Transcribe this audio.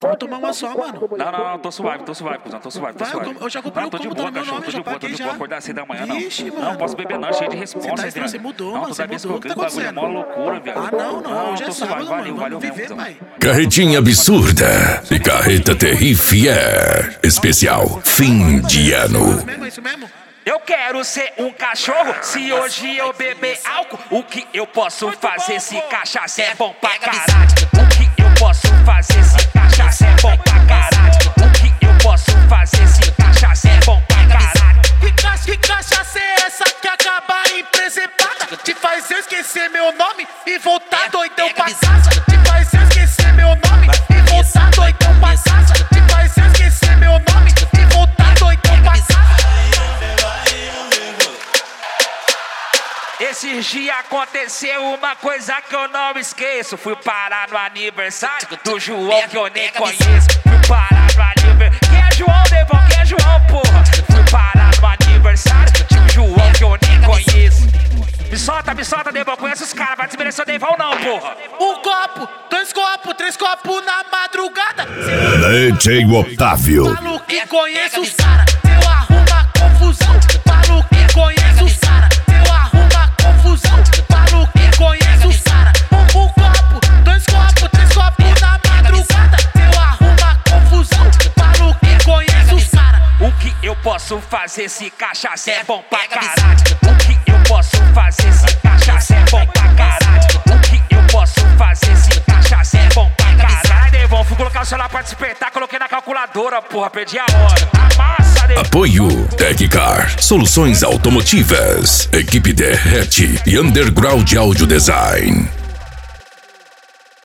Vamos tomar uma só, mano. Não, tô suave, cuzão, tô suave. Eu já comprei não, o tô de combo, boa, tá no meu cachorro, nome, tô já de boa, paguei já. acordar às 6 da manhã, não. Vixe, mano. Não, posso beber não, cheio de responsa, Você mudou, não, mano, você mudou. O que tá bagulho é mó acontecendo? loucura, velho. Não, hoje é tô sábado, suave, mano. valeu Vamos viver, mesmo, pai. Carretinha absurda e carreta terrifier. Especial fim de ano. É isso mesmo? Eu quero ser um cachorro, se hoje eu beber álcool, o que eu posso fazer se cachaça é bom pra caralho? O que eu posso fazer se cachaça é bom pra caralho? O que eu posso fazer se cachaça é bom pra caralho? Que cachaça é essa que acaba em presepada? Te faz eu esquecer meu nome e voltar doidão pra casa. Te faz eu esquecer meu nome e voltar doidão pra casa. Te faz eu esquecer meu nome e voltar doidão pra casa. Esses dias aconteceu uma coisa que eu não esqueço. Fui parar no aniversário do João que eu nem conheço. Fui parar no aniversário. Quem é João, Devon? Quem é João, porra? Fui parar no aniversário do João que eu nem conheço. Me solta, Devon. Conhece os caras, vai desmerecer o Devon não, porra. Um copo, 2 copos, 3 copos na madrugada. DJ Otávio. Falo que conheço os caras, eu arrumo confusão. Falo que conheço os caras, eu arrumo confusão. Falo que conheço os caras. Um copo, 2 copos, 3 copos na madrugada. Eu arrumo confusão. Falo que conheço os caras. O que eu posso fazer se cachaça é bom pra caralho? O que eu posso fazer se cachaça é bom pra caralho? O que eu posso fazer se cachaça é bom pra caralho? Devon, fui colocar o celular pra despertar, coloquei na calculadora, porra, perdi a hora. Amassa, Devon. Apoio Teccar, soluções automotivas, equipe Derrete e Underground Audio Design.